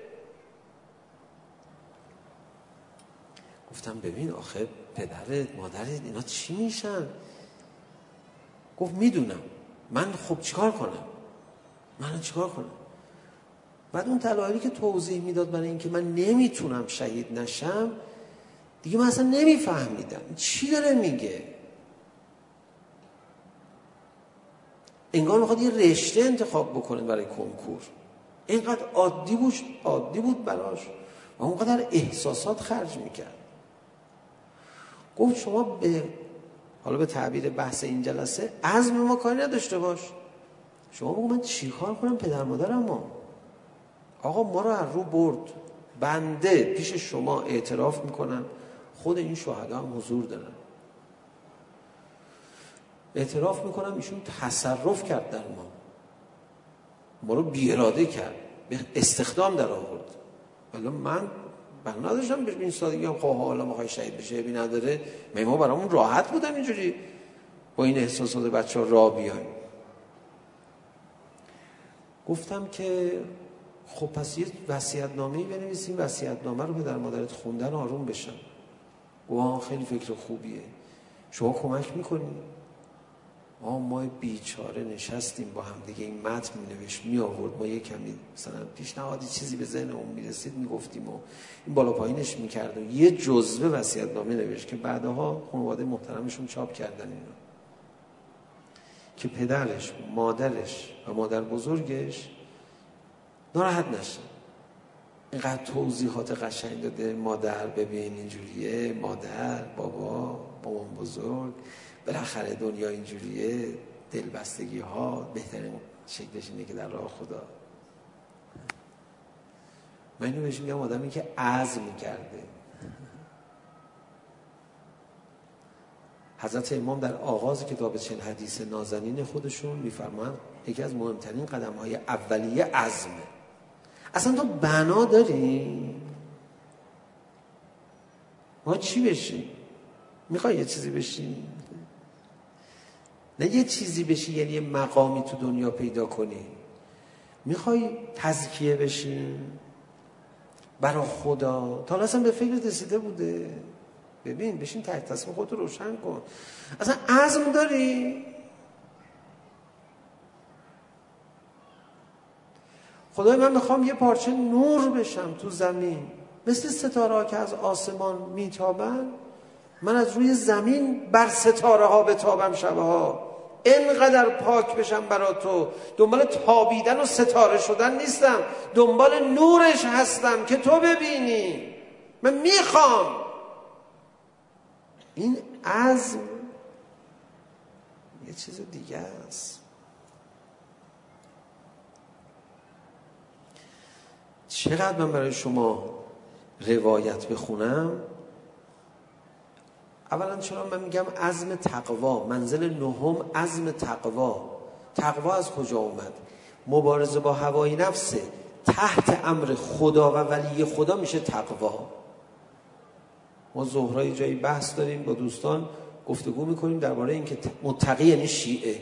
گفتم ببین آخه پدرت مادرت اینا چی میشن؟ گفت میدونم، من خب چیکار کنم؟ بعد اون دلایلی که توضیح میداد برای اینکه من نمیتونم شهید نشم دیگه من اصلا نمیفهمیدم چی داره میگه. انگار میخواد یه رشته انتخاب بکنه برای کنکور. اینقدر عادی بود براش و اونقدر احساسات خرج میکرد. گفت شما حالا به تعبیر بحث این جلسه عزم ما کاری نداشته باش. شما بگو من چی کار کنم پدر مادرم ما؟ آقا ما رو از رو برد، بنده پیش شما اعتراف میکنم، خود این شهدا هم حضور دارن، اعتراف میکنم ایشون تصرف کرد در ما رو بی اراده کرد. به استخدام در آورد. حالا من نداشتم به این سادگی هم خب حالا میخوای شهید بشه بی نداره، ما برامون راحت بودم اینجوری با این احساسات بچه‌ها راه بیایم. گفتم که خب پس یه وصیت‌نامه‌ای بنویسیم، وصیت‌نامه رو پدر مادرت خوندن آروم بشن. گفت خیلی فکر خوبیه، شما کمک میکنی؟ ما بیچاره نشستیم با هم دیگه، این متن مینوشت میآورد، ما یه کمی مثلا پیشنهادی چیزی به ذهنمون میرسید میگفتیم و این بالا پایینش میکرد و یه جزوه وصیت‌نامه نوشت که بعدها خانواده محترمشون چاپ کردن اینو، که پدرش، مادرش و مادر بزرگش ناراحت نشن. اینقدر توضیحات قشنگ داده، مادر ببین اینجوریه، مادر، بابا، مامان بزرگ، بالاخره دنیا اینجوریه، دلبستگی ها بهترین شکلش اینه که در راه خدا. من اینو بهش میگم آدمی که عزم کرده. حضرت امام در آغاز کتاب 40 حدیث نازنین خودشون میفرمایند یکی از مهمترین قدم‌های اولیه عزمه. اصلا تو بنا داری؟ ما چی بشی؟ میخوای یه چیزی بشی؟ نه یه چیزی بشی یعنی یه مقامی تو دنیا پیدا کنی. میخوای تزکیه بشی برای خدا؟ تا اصلا به فکر رسیده بوده؟ ببین بشین تحت تصمیم خودت رو روشن کن. اصلا عزم داری؟ خدای من میخوام یه پارچه نور بشم تو زمین، مثل ستاره ها که از آسمان میتابن، من از روی زمین بر ستاره ها بتابم شبها، اینقدر پاک بشم برا تو. دنبال تابیدن و ستاره شدن نیستم، دنبال نورش هستم که تو ببینی. من میخوام. این عزم یه چیز دیگه است. چقدر من برای شما روایت بخونم؟ اولا چرا من میگم عزم تقوا، منزل نهم عزم تقوا. تقوا از کجا اومد؟ مبارزه با هوای نفسه، تحت امر خدا و ولی خدا میشه تقوا. ما ظهرای جایی بحث داریم با دوستان، گفتگو میکنیم درباره اینکه متقی یعنی شیعه.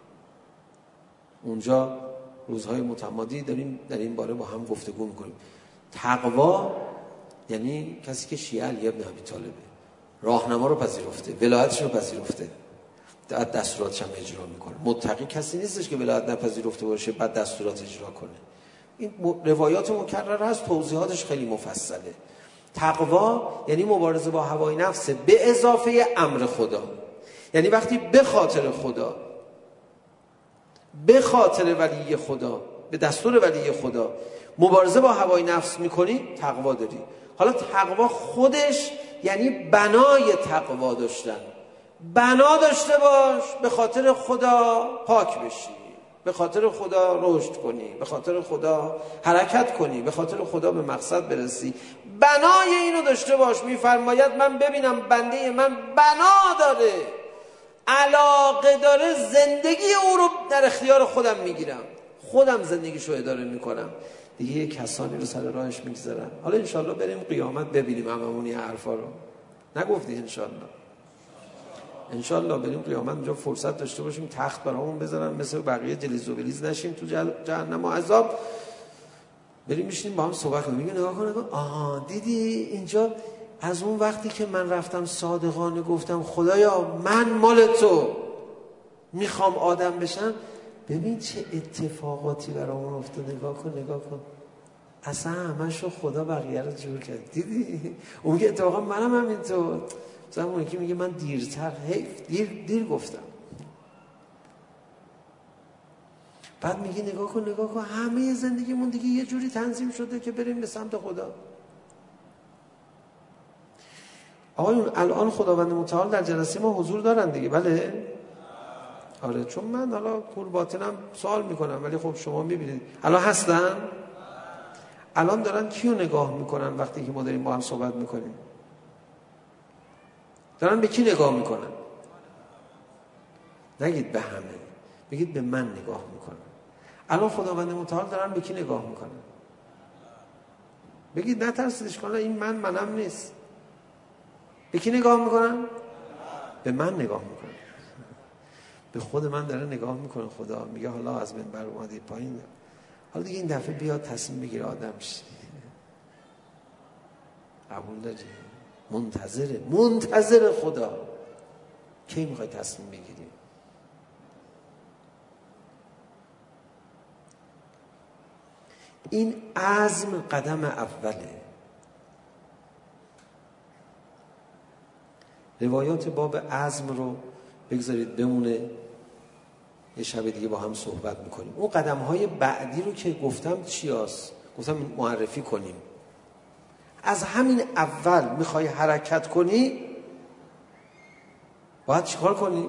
اونجا روزهای متمادی داریم در این باره با هم گفتگو میکنیم. تقوا یعنی کسی که شیعه علی ابن ابی طالبه، راهنما رو پذیرفته، ولایتش رو پذیرفته، بعد دستوراتش هم اجرا میکنه. متقی کسی نیستش که ولایت نپذیرفته باشه بعد دستورات اجرا کنه. این روایات مکرر هست، توضیحاتش خیلی مفصله. تقوا یعنی مبارزه با هوای نفس به اضافه امر خدا. یعنی وقتی به خاطر خدا، به خاطر ولی خدا، به دستور ولی خدا مبارزه با هوای نفس میکنی، تقوا داری. حالا تقوا خودش یعنی بنای تقوا داشتن. بنا داشته باش، به خاطر خدا پاک بشی، به خاطر خدا رشد کنی، به خاطر خدا حرکت کنی، به خاطر خدا به مقصد برسی. بنای اینو داشته باش. میفرماید من ببینم بنده من بنا داره، علاقه داره، زندگی او رو در اختیار خودم میگیرم، خودم زندگیشو اداره میکنم، دیگه یه کسانی رو سر راهش میگذارم. حالا انشالله بریم قیامت ببینیم هممون این حرفا رو. نگفتی انشالله؟ انشالله بریم قیامت اونجا فرصت داشته باشیم تخت برامون بذارن، مثل بقیه جلیز و بلیز نشیم تو جهنم و عذاب. بریم میشینیم با هم صحبت کنیم. میگه نگاه کن، آها دیدی اینجا از اون وقتی که من رفتم صادقانه گفتم خدایا من مال تو میخوام آدم بشم، ببین چه اتفاقاتی برامون افتاد. نگاه کن اصلا همشو خدا بقیه رو جور کرد. دیدی اون که اتفاقا منم همینطور. مثلا اون که میگه من دیرتر دیر گفتم. بعد میگه نگاه کن همه زندگیمون دیگه یه جوری تنظیم شده که بریم به سمت خدا. آقایون الان خداوند متعال در جلسه ما حضور دارن دیگه؟ بله؟ آره، چون من حالا کور باطنم سوال میکنم ولی خب شما میبینید الان هستن؟ الان دارن کیو نگاه میکنن وقتی که ما داریم با هم صحبت میکنیم؟ دارن به کی نگاه میکنن؟ نگید به همه، بگید به من نگاه میکنن. الان خداوند متعال دارن به کی نگاه میکنن؟ بگید نترسید، اشکال این منم نیست. به کی نگاه میکنم؟ به من نگاه میکنم، به خود من داره نگاه میکنه. خدا میگه حالا از منبر اومدی پایین، حالا دیگه این دفعه بیاد تصمیم بگیره آدم شی. قبول داری؟ منتظر خدا. کی میخوای تصمیم بگیری؟ این عزم قدم اوله. روایات باب عزم رو بگذارید بمونه، یه شب دیگه با هم صحبت میکنیم. اون قدم‌های بعدی رو که گفتم چی هست؟ گفتم معرفی کنیم. از همین اول میخوای حرکت کنی، باید چیکار کنی؟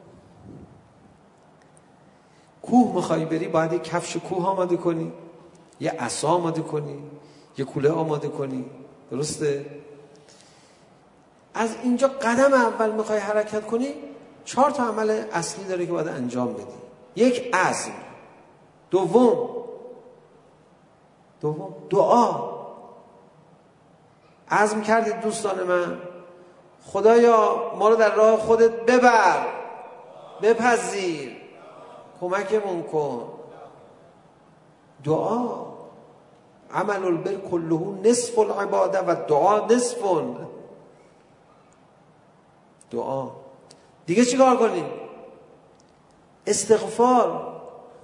کوه میخوای بری، باید یه کفش کوه آماده کنی، یه عصا آماده کنی، یه کوله آماده کنی. درسته؟ از اینجا قدم اول میخوای حرکت کنی، 4 تا عمل اصلی داره که باید انجام بدی. یک، عزم. دوم دعا. عزم کردید دوستان من، خدایا ما رو در راه خودت ببر، بپذیر، کمکمون کن. دعا. عمل البر کله نصف العباده و دعا نصف. دعا. دیگه چی کار کنیم؟ استغفار.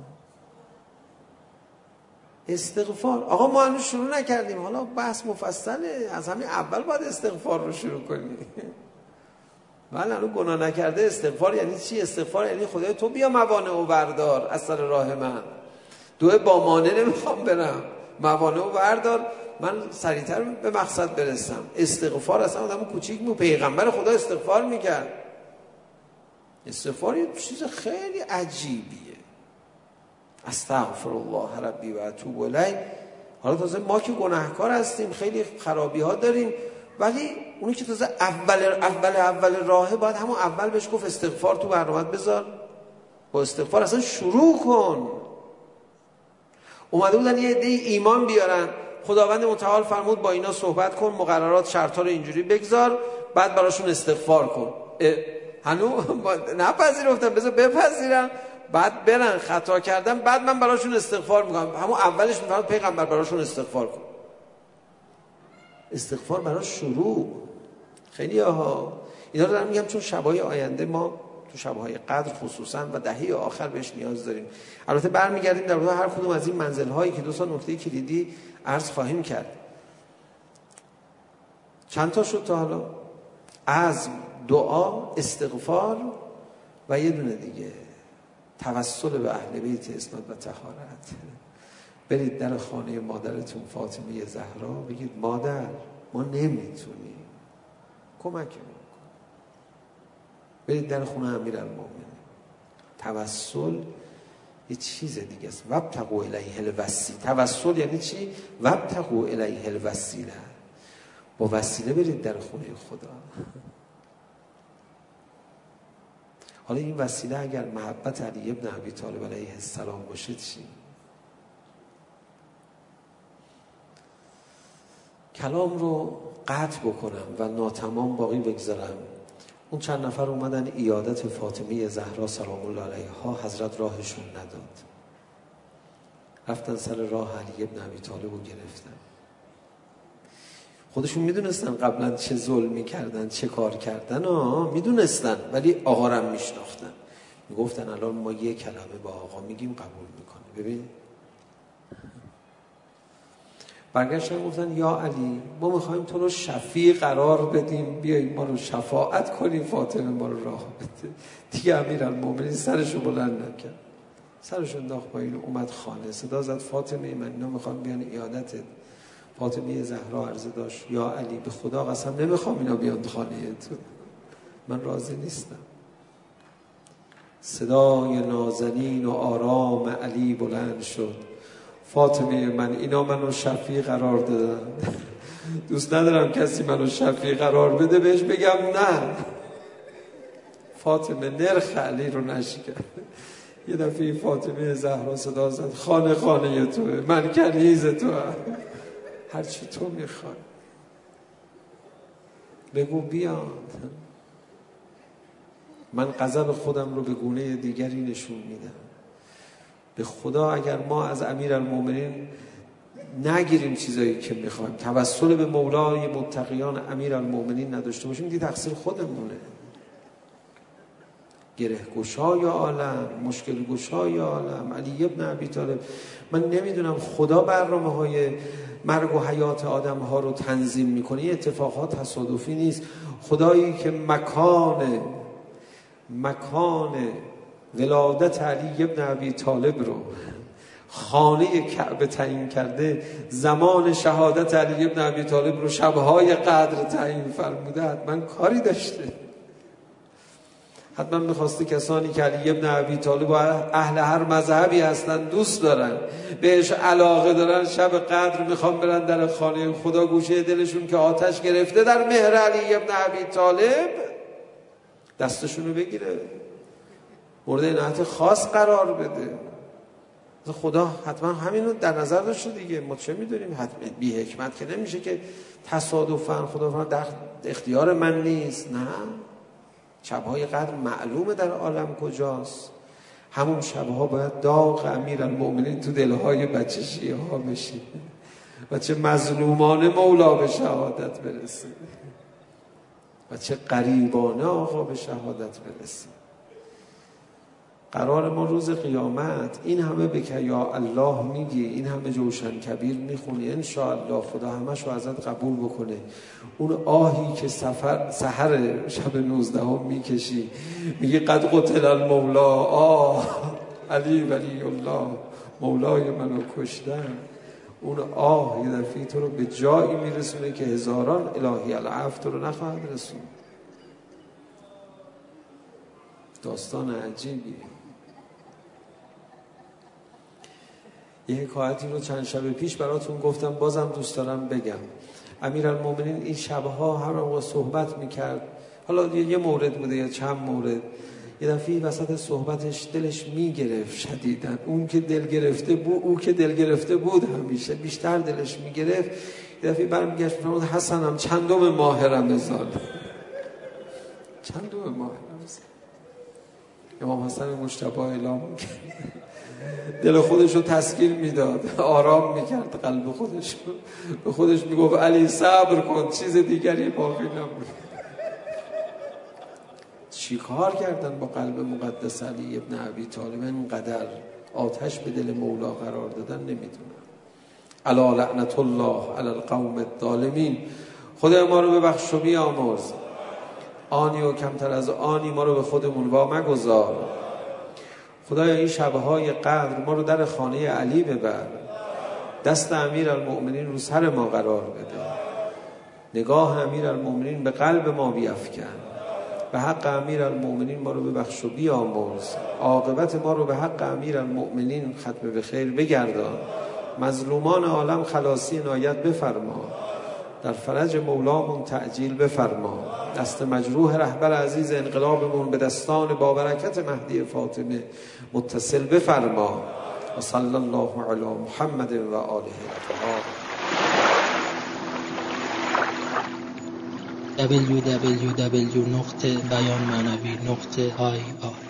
آقا ما هنوز شروع نکردیم، حالا بحث مفصله، از همین اول باید استغفار رو شروع کنیم. من هنوز گناه نکرده. استغفار یعنی چی؟ استغفار یعنی خدای تو بیا موانع و بردار از سر راه من. دو با مانع نمیخوام برم، موانع و بردار، من سریعتر به مقصد برسم. استغفار اصلا آدم کوچیک بود، پیغمبر خدا استغفار میکرد. استغفار یه چیز خیلی عجیبیه. استغفر الله ربی و اتوب الیه. حالا تازه ما که گناهکار هستیم، خیلی خرابی ها داریم، ولی اونی که تازه اول راهه، باید همون اول بهش گفت استغفار تو برنامه‌ت بذار، با استغفار اصلا شروع کن. اومده بودن یه عده ایمان بیارن، خداوند متعال فرمود با اینا صحبت کن، مقررات شرطا رو اینجوری بگذار، بعد براشون استغفار کن. هنو نپذیرفتن، بذار بپذیرن، بعد برن خطا کردن، بعد من براشون استغفار میکنم. همون اولش میفرماد پیغمبر براشون استغفار کن. استغفار برای شروع. خیلی اینا رو دارم میگم چون شبهای آینده ما تو شبهای قدر خصوصا و دهه آخر بهش نیاز داریم. البته برمیگردیم در مورد هر کدوم از این منزل هایی که دوستان نکته کلیدی عرض خواهیم کرد. چند تا شد تا حالا؟ عزم، دعا، استغفار و یه دونه دیگه، توسل به اهل بیت اسناد و طهارت. برید در خانه مادرتون فاطمه زهرا، بگید مادر ما نمیتونیم، کمکمون کن. برید در خونه امیرالمومنین. توسل یه چیز دیگه است. وابتغوا الیه الوسیله. توسل یعنی چی؟ وابتغوا الیه الوسیله. با وسیله برید در خونه خدا. حالا این وسیله اگر محبت علی ابن ابی طالب علیه السلام باشه چی؟ کلام رو قطع بکنم و ناتمام باقی بگذارم. اون چند نفر اومدن عیادت فاطمه زهرا سلام الله علیها، حضرت راهشون نداد، رفتن سر راه علی ابن ابی طالب رو گرفتن. خودشون میدونستن قبلا چه ظلمی کردن، چه کار کردن، میدونستن، ولی آقا رو میشناختن. میگفتن الان ما یه کلمه با آقا میگیم قبول میکنه. ببین برگشتن گفتن یا علی ما میخوایم تو رو شفیع قرار بدیم، بیاییم ما رو شفاعت کنیم، فاطمه ما رو راه بده. دیگه امیرالمومنین سرشو بلند نکرد، سرشو انداخت پایین، اومد خانه، صدا زد فاطمه من اینا میخوام بیان عیادتت. فاطمه زهرا عرضه داشت یا علی به خدا قسم نمیخوام اینا بیان خانه تو، من راضی نیستم. صدای نازنین و آرام علی بلند شد، فاطمه من اینا منو شفیع قرار دادن، دوست ندارم کسی منو شفیع قرار بده بهش بگم نه. فاطمه نرخ علی رو نشکر. یه دفعه فاطمه زهرا صدا زد خانه خانه توه، من کنیز توه. هرچی تو میخوای بگو بیاد. من غضب خودم رو به گونه دیگری نشون میدم. به خدا اگر ما از امیرالمومنین نگیریم چیزایی که میخوایم، توسل به مولای متقیان امیرالمومنین نداشته باشیم، دیگه تقصیر خودمونه. گره گشای عالم، مشکل گشای عالم علی ابن ابی طالب. من نمیدونم خدا برنامه‌های مرگ و حیات آدم ها رو تنظیم میکنه. این اتفاقات تصادفی نیست. خدایی که مکان ولادت علی ابن ابی طالب رو خانه کعبه تعیین کرده، زمان شهادت علی ابن ابی طالب رو شبهای قدر تعیین فرموده، حتما کاری داشته. حتما میخواسته کسانی که علی ابن ابی طالب و اهل هر مذهبی هستن دوست دارن، بهش علاقه دارن، شب قدر میخوان برن در خانه خدا، گوشه دلشون که آتش گرفته در مهر علی ابن ابی طالب، دستشونو بگیره، مورد عنایت خاص قرار بده. خدا حتما همینو در نظر داشته دیگه. ما چه میدونیم؟ حتما بی حکمت که نمیشه که تصادفاً خدا در اختیار من نیست. نه، شبهای قدر معلومه در عالم کجاست. همون شبها باید داغ امیرالمومنین تو دلهای بچه شیعه ها بشه، بچه مظلومانه مولا به شهادت برسه، بچه غریبانه آقا به شهادت برسه. قرار ما روز قیامت این همه به یا الله میگی، این همه جوشن کبیر میخونی، انشاءالله خدا همش رو ازت قبول بکنه. اون آهی که سحر شب 19 میکشی، میگی قد قتل المولا، علی ولی الله، مولای منو کشتن. اون آه یه دفعه تو رو به جایی میرسونه که هزاران الهی العفو تو رو نخواهد رسون. داستان عجیبیه. یه حکایتی رو چند شب پیش براتون گفتم، بازم دوست دارم بگم. امیرالمومنین این شبها هر موقع صحبت میکرد، حالا یه مورد بوده یا چند مورد، یه دفعه وسط صحبتش دلش میگرفت شدیداً. او که دل گرفته بود همیشه بیشتر دلش میگرفت. یه دفعه برمیگشت فرمود حسنم چندم ماه رمضان. چندم ماه رمضان؟ امام حسن مجتبی اعلام کرد، دل خودش رو تسکین میداد، آرام میکرد قلب خودش رو، به خودش میگفت علی صبر کن، چیز دیگری باقی نمونه. چی کار کردن با قلب مقدس علی ابن ابی طالب؟ اینقدر آتش به دل مولا قرار دادن نمیدونم. الا لعنت الله علی القوم الظالمین. خدا ما رو ببخش و بیامرز، آنی و کمتر از آنی ما رو به خودمون وا مگذار. خدایا این شبهای قدر ما رو در خانه علی ببر، دست امیرالمومنین رو سر ما قرار بده، نگاه امیرالمومنین به قلب ما بیفکن، به حق امیرالمومنین ما رو ببخش و بیامرز، عاقبت ما رو به حق امیرالمومنین ختم به خیر بگردان، مظلومان عالم خلاصی عنایت بفرما، در فرج مولامون تعجیل بفرما، دست مجروح رهبر عزیز انقلابمون به دستان بابرکت مهدی فاطمه متصل بفرما. و صلی الله علی محمد و آله اطهار. www.beyanmanavi.ir